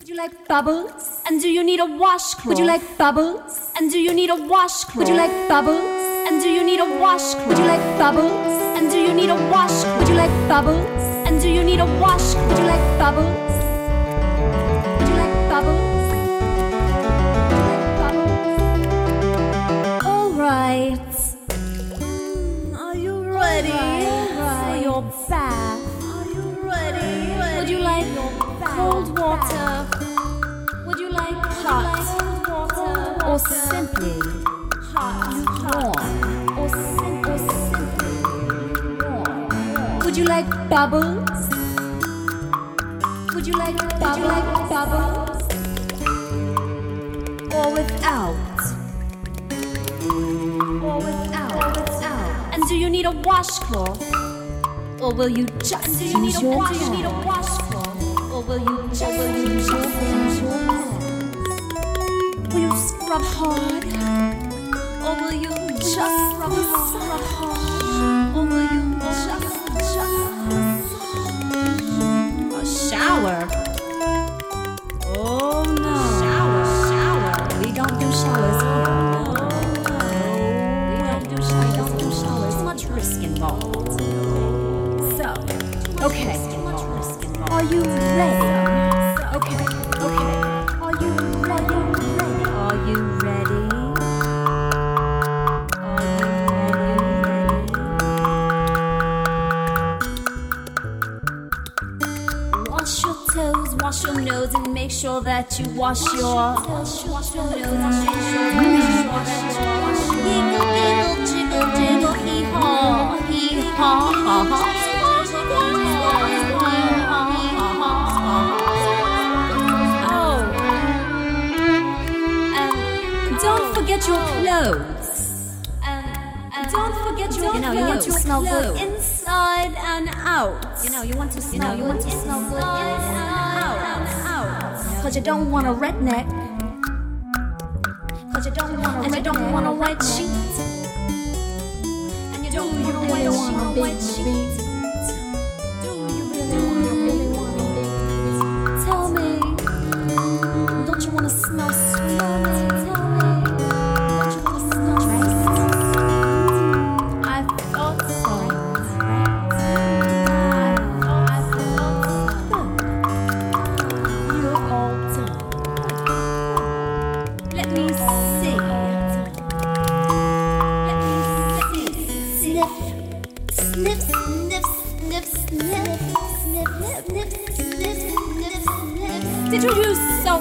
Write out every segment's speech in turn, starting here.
Would you like bubbles? And do you need a washcloth? Would you like bubbles? And do you need a washcloth? Would you like bubbles? And do you need a washcloth? Would you like bubbles? And do you need a washcloth? Would you like bubbles? And do you need a washcloth? Would you like bubbles? Would you like bubbles? Would you like bubbles? All right. Are you ready? All right. For your bath. Are you ready? Would you like cold water? Would you like hot water? Or simply warm? Or simply warm? Would you like bubbles? Would you like bubbles? Or without? Or without? And do you need a washcloth? Or will you just use your washcloth? Or will you just use your hands? Will you scrub hard? Or will you just scrub hard? Or will you just a shower? Oh no! Shower. We don't do showers here. We don't do showers. Too much risk involved. So, okay. Are you ready? Okay. Are you ready? Are you ready? Wash your toes, wash your nose, and make sure that you wash your toes. Wash your nose, and make sure that you wash your giggle, jiggle, jiggle, hee-haw, hee-haw. Don't forget your clothes. And don't forget your clothes. You want to smell good inside and out. You want to smell good inside and out. Cause you don't want a redneck. Cause you don't want a white sheet. And you don't really want a white sheet. Do you really want a big? Tell me, don't you want to smell sweet? Tell me. Did you use soap?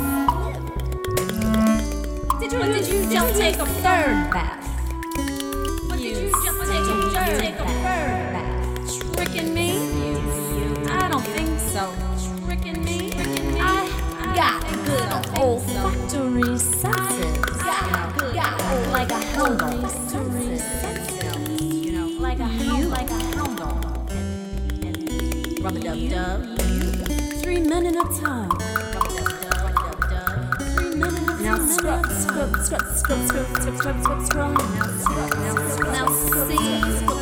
Did you just take a bird bath? Or did you just take a bird bath? Tricking me? I don't think so. Tricking me? I got good old factory senses. Got like a hound dog. Like a hound dog. Rub-a-dub-dub. 3 minutes at a time. Now scrub. Now see.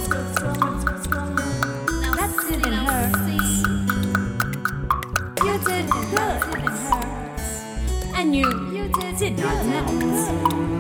That didn't hurt. You did good. And you did not melt.